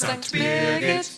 St. Birgit.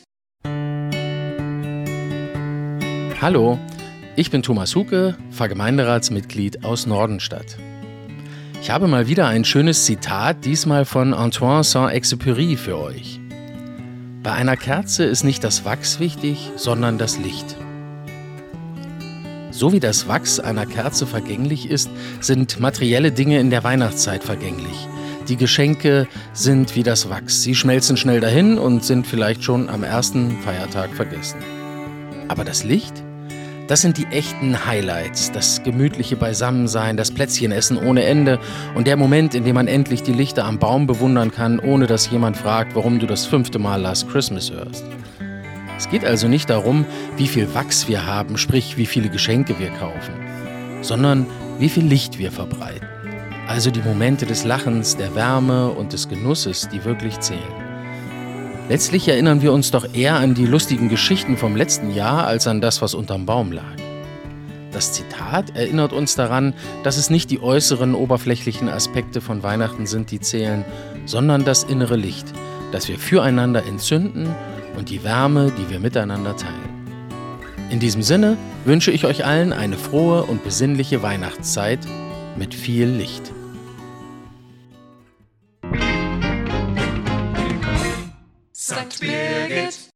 Hallo, ich bin Thomas Huke, Pfarrgemeinderatsmitglied aus Nordenstadt. Ich habe mal wieder ein schönes Zitat, diesmal von Antoine Saint-Exupéry für euch. Bei einer Kerze ist nicht das Wachs wichtig, sondern das Licht. So wie das Wachs einer Kerze vergänglich ist, sind materielle Dinge in der Weihnachtszeit vergänglich. Die Geschenke sind wie das Wachs. Sie schmelzen schnell dahin und sind vielleicht schon am ersten Feiertag vergessen. Aber das Licht? Das sind die echten Highlights, das gemütliche Beisammensein, das Plätzchenessen ohne Ende und der Moment, in dem man endlich die Lichter am Baum bewundern kann, ohne dass jemand fragt, warum du das 5. Mal Last Christmas hörst. Es geht also nicht darum, wie viel Wachs wir haben, sprich wie viele Geschenke wir kaufen, sondern wie viel Licht wir verbreiten. Also die Momente des Lachens, der Wärme und des Genusses, die wirklich zählen. Letztlich erinnern wir uns doch eher an die lustigen Geschichten vom letzten Jahr als an das, was unterm Baum lag. Das Zitat erinnert uns daran, dass es nicht die äußeren, oberflächlichen Aspekte von Weihnachten sind, die zählen, sondern das innere Licht, das wir füreinander entzünden und die Wärme, die wir miteinander teilen. In diesem Sinne wünsche ich euch allen eine frohe und besinnliche Weihnachtszeit mit viel Licht. St. Birgit.